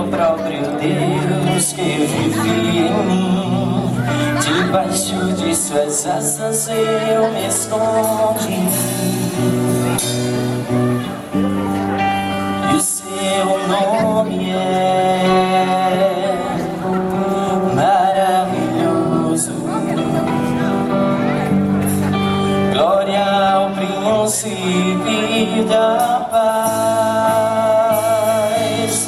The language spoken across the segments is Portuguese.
o próprio Deus que vive em mim. Debaixo de suas asas eu me escondi. E o seu nome é maravilhoso. Glória ao príncipe da paz.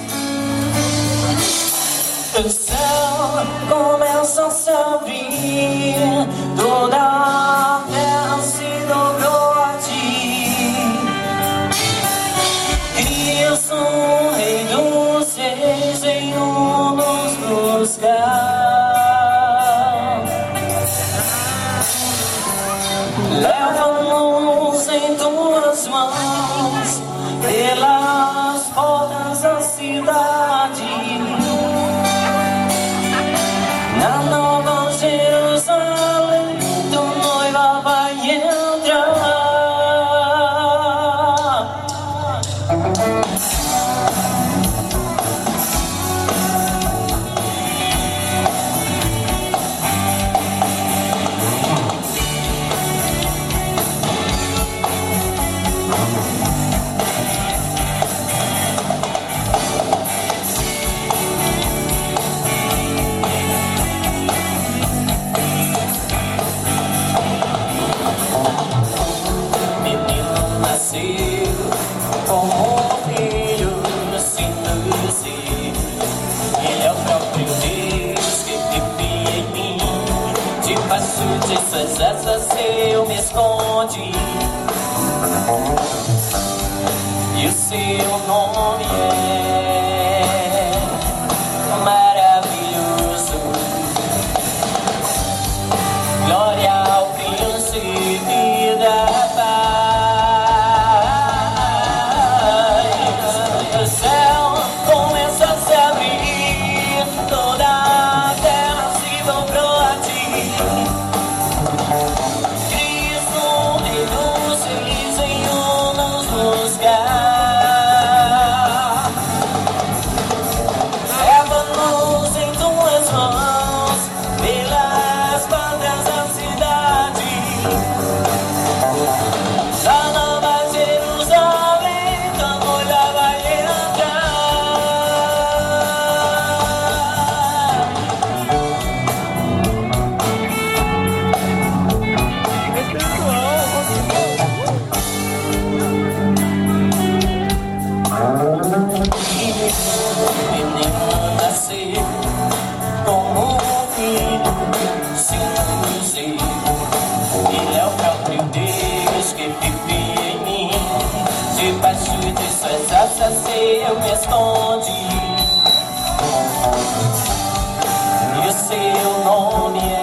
O céu começa a se abrir, toda a terra se dobrou a ti. Cristo, Rei dos Reis, venho nos buscar. Leva-nos em tuas mãos pelas portas da cidade. Na Nova Jerusalém, tua noiva vai entrar. Como um filho sem luzir, Ele é o próprio Deus que vive em mim. Debaixo de suas asas eu me escondi. E o seu nome é maravilhoso. Glória ao príncipe da paz. Leva-nos em tuas mãos pelas portas da cidade. Na Nova Jerusalém, tua noiva vai menino nasceu como um filho sem luzir. Ele é o próprio Deus que vive em mim. Debaixo de suas asas eu me escondi. E o seu nome é